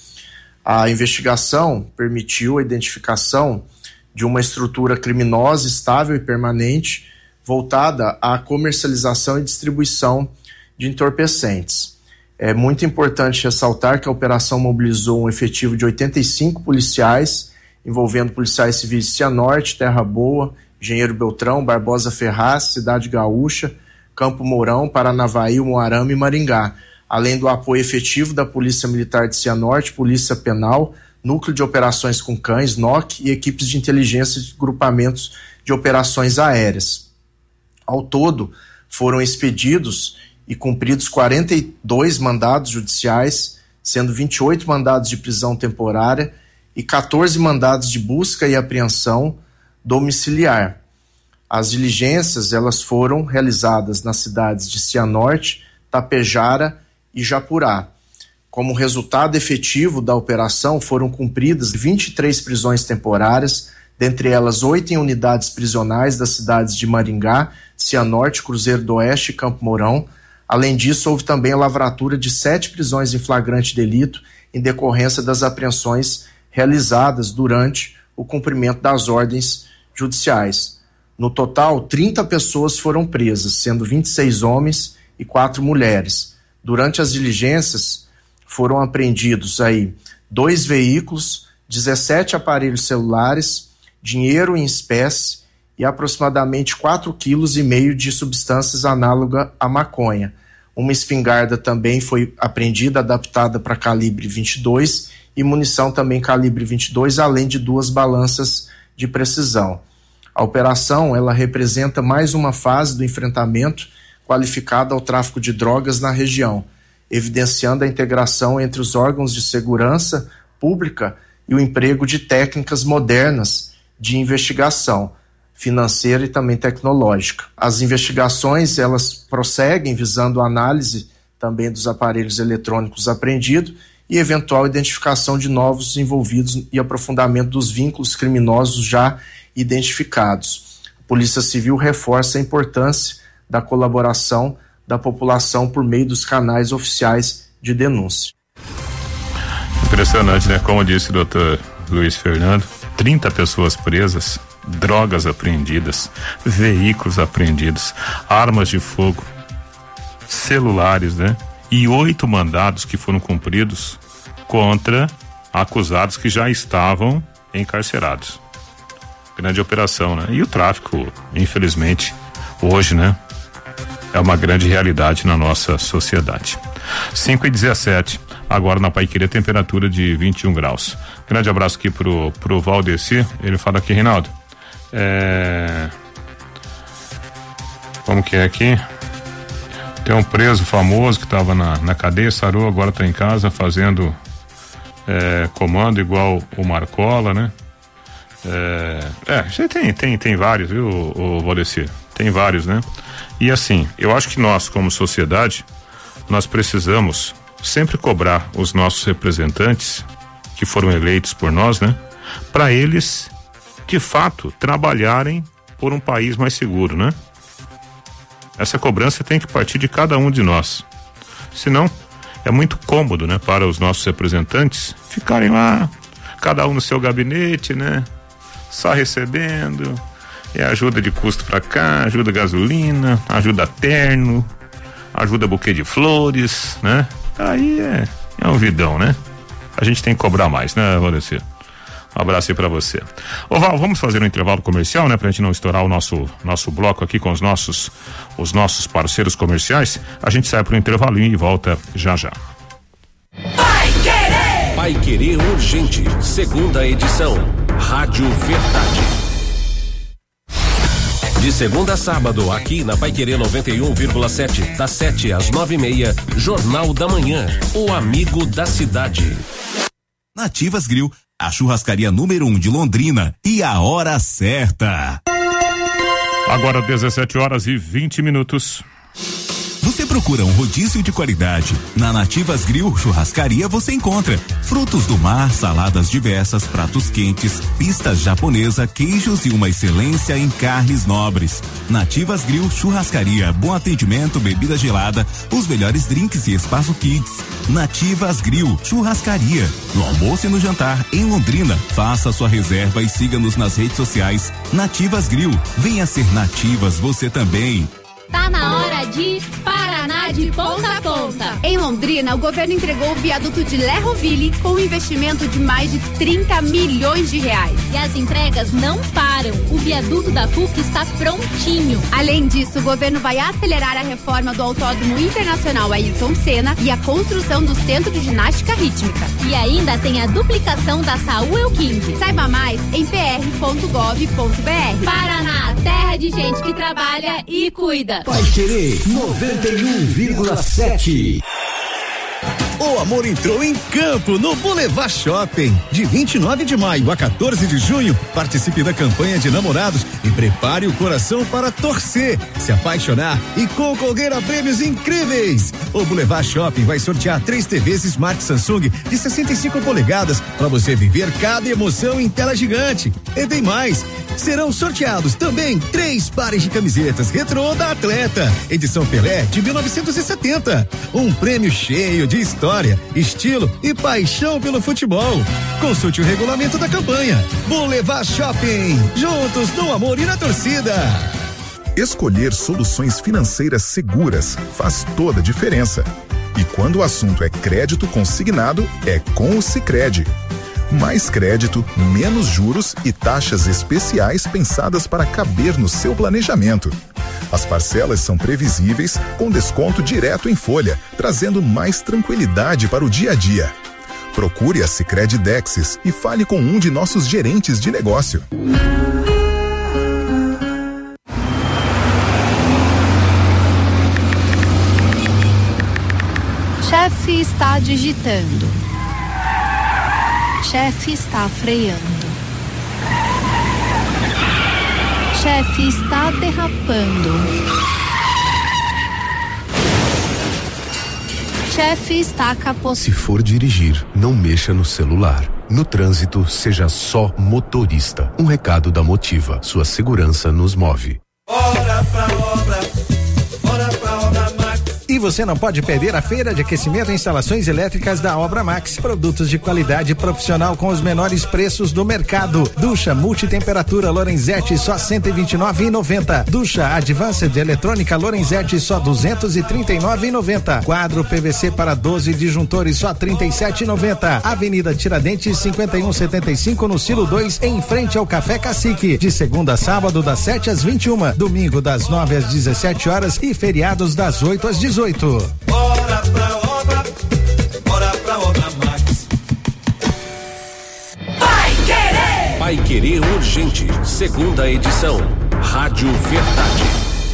A investigação permitiu a identificação de uma estrutura criminosa estável e permanente voltada à comercialização e distribuição de entorpecentes. É muito importante ressaltar que a operação mobilizou um efetivo de oitenta e cinco policiais, envolvendo policiais civis de Cianorte, Terra Boa, Engenheiro Beltrão, Barbosa Ferraz, Cidade Gaúcha, Campo Mourão, Paranavaí, Moarama e Maringá, além do apoio efetivo da Polícia Militar de Cianorte, Polícia Penal, Núcleo de Operações com Cães, N O C, e equipes de inteligência de grupamentos de operações aéreas. Ao todo, foram expedidos e cumpridos quarenta e dois mandados judiciais, sendo vinte e oito mandados de prisão temporária e quatorze mandados de busca e apreensão domiciliar. As diligências, elas foram realizadas nas cidades de Cianorte, Tapejara e Japurá. Como resultado efetivo da operação, foram cumpridas vinte e três prisões temporárias, dentre elas oito em unidades prisionais das cidades de Maringá, Cianorte, Cruzeiro do Oeste e Campo Mourão. Além disso, houve também a lavratura de sete prisões em flagrante delito em decorrência das apreensões realizadas durante o cumprimento das ordens judiciais. No total, trinta pessoas foram presas, sendo vinte e seis homens e quatro mulheres. Durante as diligências, foram apreendidos aí dois veículos, dezessete aparelhos celulares, dinheiro em espécie e aproximadamente quatro quilos e meio de substâncias análogas à maconha. Uma espingarda também foi apreendida, adaptada para calibre vinte e dois, e munição também calibre vinte e dois, além de duas balanças de precisão. A operação, ela representa mais uma fase do enfrentamento qualificado ao tráfico de drogas na região, evidenciando a integração entre os órgãos de segurança pública e o emprego de técnicas modernas de investigação financeira e também tecnológica. As investigações, elas prosseguem visando a análise também dos aparelhos eletrônicos apreendidos e eventual identificação de novos envolvidos e aprofundamento dos vínculos criminosos já identificados. A Polícia Civil reforça a importância da colaboração da população por meio dos canais oficiais de denúncia. Impressionante, né? Como disse o doutor Luiz Fernando, trinta pessoas presas, drogas apreendidas, veículos apreendidos, armas de fogo, celulares, né? E oito mandados que foram cumpridos contra acusados que já estavam encarcerados. Grande operação, né? E o tráfico, infelizmente, hoje, né? É uma grande realidade na nossa sociedade. cinco e dezessete, agora na Paiquerê, temperatura de vinte e um graus. Grande abraço aqui pro, pro Valdeci, ele fala aqui, Reinaldo, é... como que é aqui? Tem um preso famoso que estava na, na cadeia, sarou, agora está em casa fazendo é, comando igual o Marcola, né? É, é tem, tem, tem vários, viu, o, o Valdeci? Tem vários, né? E assim, eu acho que nós, como sociedade, nós precisamos sempre cobrar os nossos representantes, que foram eleitos por nós, né? Para eles, de fato, trabalharem por um país mais seguro, né? Essa cobrança tem que partir de cada um de nós. Senão, é muito cômodo, né? Para os nossos representantes ficarem lá, cada um no seu gabinete, né? Só recebendo, é ajuda de custo para cá, ajuda gasolina, ajuda terno, ajuda buquê de flores, né? Aí é, é um vidão, né? A gente tem que cobrar mais, né, Valdeci? Um abraço aí pra você. Ô Val, vamos fazer um intervalo comercial, né? Pra gente não estourar o nosso, nosso bloco aqui com os nossos, os nossos parceiros comerciais. A gente sai pro intervalinho e volta já já. Vai Querer! Vai Querer Urgente, segunda edição. Rádio Verdade. De segunda a sábado, aqui na Paiquerê noventa e um vírgula sete, das sete às nove e meia, Jornal da Manhã, o amigo da cidade. Nativas Grill, a churrascaria número um de Londrina e a hora certa. Agora dezessete horas e vinte minutos. Você procura um rodízio de qualidade? Na Nativas Grill Churrascaria você encontra frutos do mar, saladas diversas, pratos quentes, pistas japonesa, queijos e uma excelência em carnes nobres. Nativas Grill Churrascaria, bom atendimento, bebida gelada, os melhores drinks e espaço kids. Nativas Grill Churrascaria, no almoço e no jantar em Londrina. Faça sua reserva e siga-nos nas redes sociais. Nativas Grill, venha ser Nativas você também. Tá na hora de Paraná de ponta a ponta. Em Londrina, o governo entregou o viaduto de Lerroville com um investimento de mais de trinta milhões de reais. E as entregas não param. O viaduto da P U C está prontinho. Além disso, o governo vai acelerar a reforma do Autódromo Internacional Ayrton Senna e a construção do Centro de Ginástica Rítmica. E ainda tem a duplicação da Saúl Euquinde. Saiba mais em p r ponto gov ponto b r. Paraná, terra de gente que trabalha e cuida. Vai Querer noventa e um vírgula sete. O amor entrou em campo no Boulevard Shopping. De vinte e nove de maio a quatorze de junho, participe da campanha de namorados e prepare o coração para torcer, se apaixonar e concorrer a prêmios incríveis. O Boulevard Shopping vai sortear três T Vs Smart Samsung de sessenta e cinco polegadas para você viver cada emoção em tela gigante. E tem mais. Serão sorteados também três pares de camisetas retrô da Atleta, edição Pelé de mil novecentos e setenta. Um prêmio cheio de história, estilo e paixão pelo futebol. Consulte o regulamento da campanha. Boulevard Shopping, juntos no amor e na torcida. Escolher soluções financeiras seguras faz toda a diferença. E quando o assunto é crédito consignado, é com o Sicredi. Mais crédito, menos juros e taxas especiais pensadas para caber no seu planejamento. As parcelas são previsíveis, com desconto direto em folha, trazendo mais tranquilidade para o dia a dia. Procure a Sicredi Dexis e fale com um de nossos gerentes de negócio. Chefe está digitando. Chefe está freando. Chefe está derrapando. Chefe está capotando. Se for dirigir, não mexa no celular. No trânsito, seja só motorista. Um recado da Motiva. Sua segurança nos move. Bora pra obra, bora pra obra, Max você não pode perder a feira de aquecimento e instalações elétricas da Obra Max. Produtos de qualidade profissional com os menores preços do mercado. Ducha multitemperatura Lorenzetti só cento e vinte e nove reais e noventa centavos. Ducha Advanced eletrônica Lorenzetti só duzentos e trinta e nove reais e noventa centavos. Quadro P V C para doze disjuntores só trinta e sete reais e noventa centavos. Avenida Tiradentes cinquenta e um setenta e cinco no Silo dois, em frente ao Café Cacique. De segunda a sábado das sete às vinte e uma, domingo das nove às dezessete horas e feriados das oito às dezoito. Bora pra obra, bora pra Obra Max. Vai Querer! Vai Querer Urgente, segunda edição. Rádio Verdade.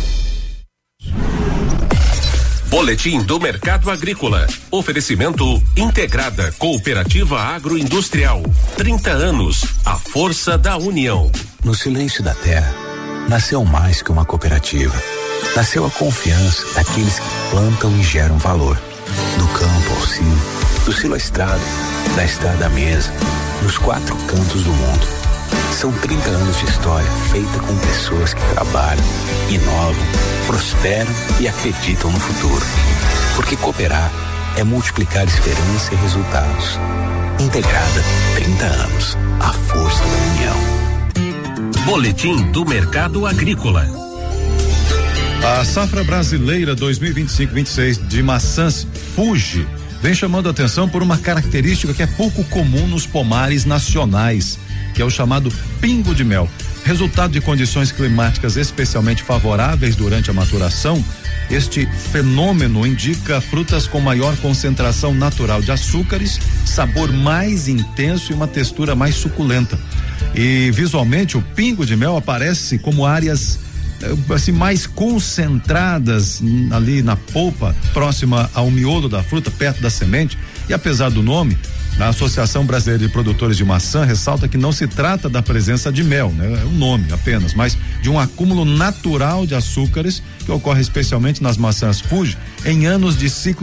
Boletim do Mercado Agrícola. Oferecimento Integrada Cooperativa Agroindustrial. trinta anos. A força da união. No silêncio da terra, nasceu mais que uma cooperativa. Nasceu a confiança daqueles que plantam e geram valor. Do campo ao silo, do silo à estrada, da estrada à mesa, nos quatro cantos do mundo. São trinta anos de história feita com pessoas que trabalham, inovam, prosperam e acreditam no futuro. Porque cooperar é multiplicar esperança e resultados. Integrada, trinta anos. A força da união. Boletim do Mercado Agrícola. A safra brasileira dois mil e vinte e cinco vinte e seis de maçãs Fuji vem chamando a atenção por uma característica que é pouco comum nos pomares nacionais, que é o chamado pingo de mel. Resultado de condições climáticas especialmente favoráveis durante a maturação, este fenômeno indica frutas com maior concentração natural de açúcares, sabor mais intenso e uma textura mais suculenta. E visualmente o pingo de mel aparece como áreas assim mais concentradas ali na polpa, próxima ao miolo da fruta, perto da semente. E apesar do nome, a Associação Brasileira de Produtores de Maçã ressalta que não se trata da presença de mel, né? É um nome apenas, mas de um acúmulo natural de açúcares que ocorre especialmente nas maçãs Fuji em anos de ciclo